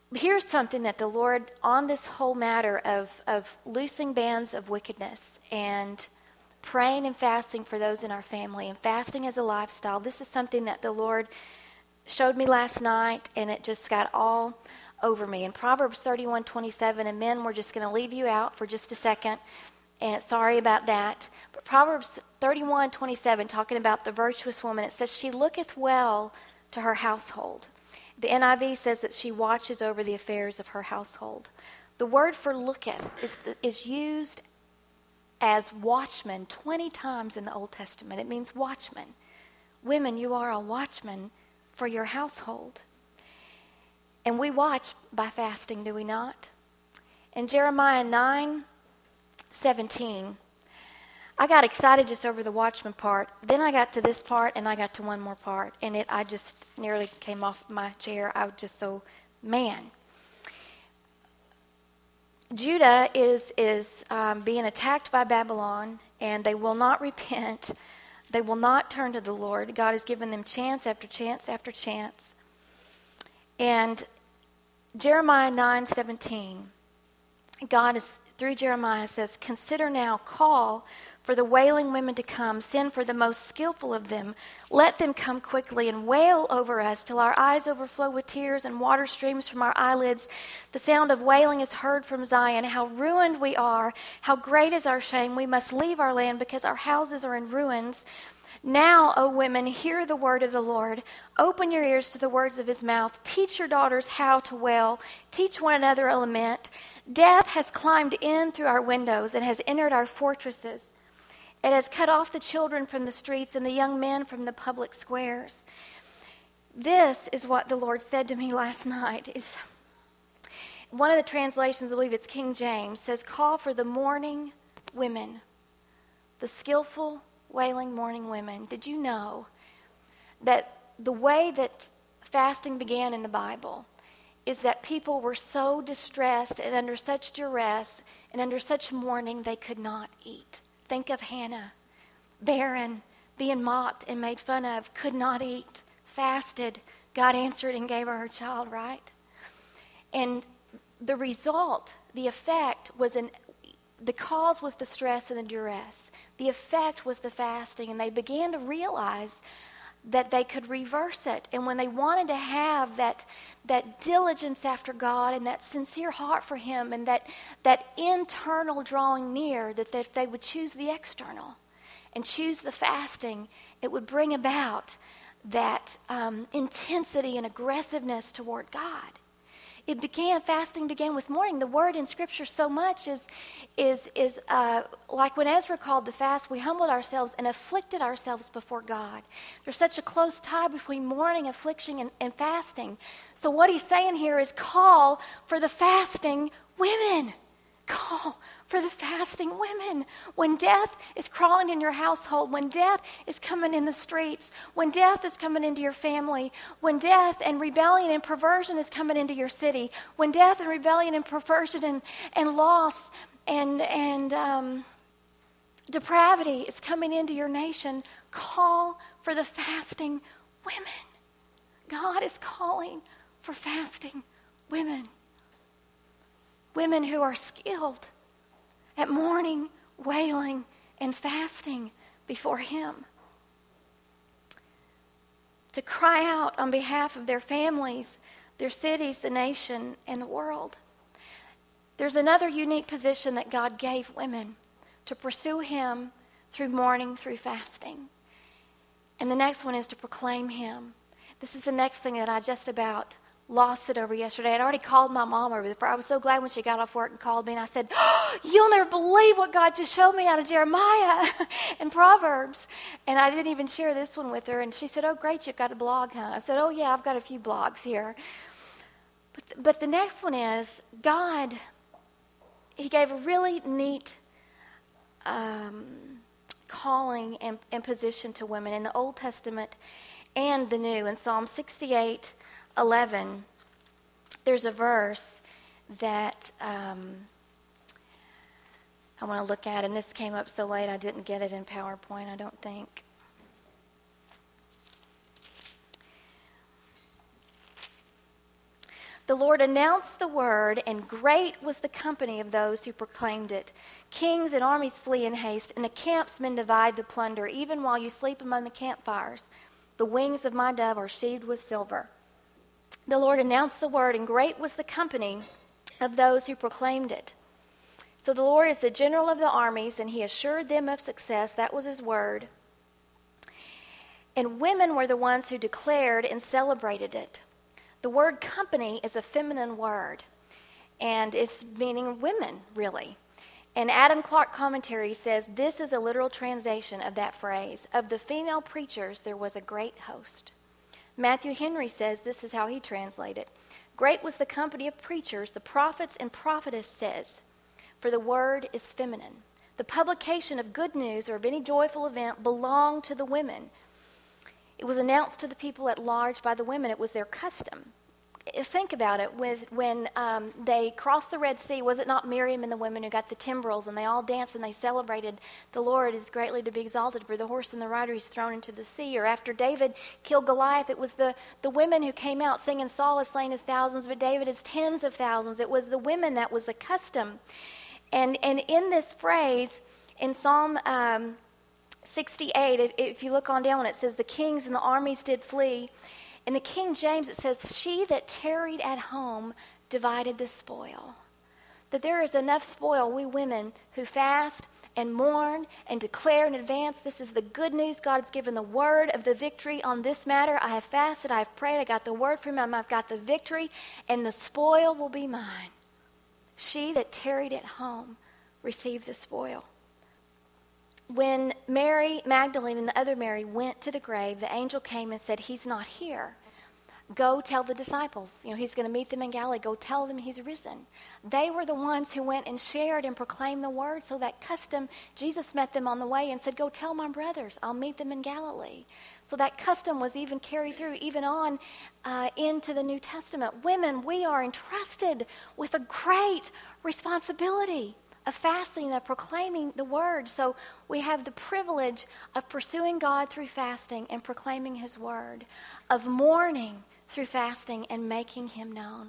here's something that the Lord, on this whole matter of loosing bands of wickedness and praying and fasting for those in our family and fasting as a lifestyle, this is something that the Lord showed me last night, and it just got all over me. In Proverbs 31:27, and men, we're just going to leave you out for just a second, and sorry about that. But Proverbs 31:27, talking about the virtuous woman, it says, she looketh well to her household. The NIV says that she watches over the affairs of her household. The word for looketh is used as watchman 20 times in the Old Testament. It means watchman. Women, you are a watchman for your household. And we watch by fasting, do we not? In Jeremiah 9:17, I got excited just over the watchman part. Then I got to this part, and I got to one more part, and I just nearly came off my chair. I was just so, man. Judah is being attacked by Babylon, and they will not repent. They will not turn to the Lord. God has given them chance after chance after chance. And Jeremiah 9:17, God is, through Jeremiah, says, consider now, call for the wailing women to come, send for the most skillful of them. Let them come quickly and wail over us till our eyes overflow with tears and water streams from our eyelids. The sound of wailing is heard from Zion. How ruined we are. How great is our shame. We must leave our land because our houses are in ruins. Now, O women, hear the word of the Lord. Open your ears to the words of his mouth. Teach your daughters how to wail. Teach one another a lament. Death has climbed in through our windows and has entered our fortresses. It has cut off the children from the streets and the young men from the public squares. This is what the Lord said to me last night. Is one of the translations, I believe it's King James, says, call for the mourning women, the skillful, wailing mourning women. Did you know that the way that fasting began in the Bible is that people were so distressed and under such duress and under such mourning they could not eat? Think of Hannah, barren, being mocked and made fun of, could not eat, fasted. God answered and gave her child, right? And the result, the effect was the cause was the stress and the duress. The effect was the fasting, and they began to realize that they could reverse it. And when they wanted to have that diligence after God and that sincere heart for him and that internal drawing near, that if they would choose the external and choose the fasting, it would bring about that intensity and aggressiveness toward God. Fasting began with mourning. The word in Scripture so much is like when Ezra called the fast, we humbled ourselves and afflicted ourselves before God. There's such a close tie between mourning, affliction, and fasting. So what he's saying here is call for the fasting women. Call for the fasting women. When death is crawling in your household, when death is coming in the streets, when death is coming into your family, when death and rebellion and perversion is coming into your city, when death and rebellion and perversion and loss and depravity is coming into your nation, call for the fasting women. God is calling for fasting women. Women who are skilled at mourning, wailing, and fasting before him. To cry out on behalf of their families, their cities, the nation, and the world. There's another unique position that God gave women to pursue him through mourning, through fasting. And the next one is to proclaim him. This is the next thing that I just about lost it over yesterday. I'd already called my mom over the phone. I was so glad when she got off work and called me, and I said, you'll never believe what God just showed me out of Jeremiah and Proverbs. And I didn't even share this one with her. And she said, oh, great, you've got a blog, huh? I said, oh, yeah, I've got a few blogs here. But the next one is God, he gave a really neat calling and position to women in the Old Testament and the New. In Psalm 68:11, there's a verse that I want to look at, and this came up so late I didn't get it in PowerPoint, I don't think. The Lord announced the word, and great was the company of those who proclaimed it. Kings and armies flee in haste, and the camps men divide the plunder. Even while you sleep among the campfires, the wings of my dove are sheathed with silver. The Lord announced the word, and great was the company of those who proclaimed it. So the Lord is the general of the armies, and he assured them of success. That was his word. And women were the ones who declared and celebrated it. The word company is a feminine word, and it's meaning women, really. And Adam Clark commentary says this is a literal translation of that phrase. Of the female preachers, there was a great host. Matthew Henry says this is how he translated. Great was the company of preachers, the prophets and prophetess says, for the word is feminine. The publication of good news or of any joyful event belonged to the women. It was announced to the people at large by the women. It was their custom. Think about it. When they crossed the Red Sea, was it not Miriam and the women who got the timbrels, and they all danced and they celebrated, the Lord is greatly to be exalted, for the horse and the rider is thrown into the sea? Or after David killed Goliath, it was the women who came out singing, Saul has slain his thousands, but David his tens of thousands. It was the women that was a custom. And in this phrase, in Psalm 68, if you look on down, it says, the kings and the armies did flee. In the King James, it says, she that tarried at home divided the spoil. That there is enough spoil, we women who fast and mourn and declare in advance, this is the good news. God's given the word of the victory on this matter. I have fasted, I have prayed, I got the word from him, I've got the victory, and the spoil will be mine. She that tarried at home received the spoil. When Mary Magdalene and the other Mary went to the grave, the angel came and said, he's not here. Go tell the disciples. He's going to meet them in Galilee. Go tell them he's risen. They were the ones who went and shared and proclaimed the word. So that custom, Jesus met them on the way and said, go tell my brothers. I'll meet them in Galilee. So that custom was even carried through, even on into the New Testament. Women, we are entrusted with a great responsibility of fasting, of proclaiming the word. So we have the privilege of pursuing God through fasting and proclaiming his word, of mourning through fasting and making him known.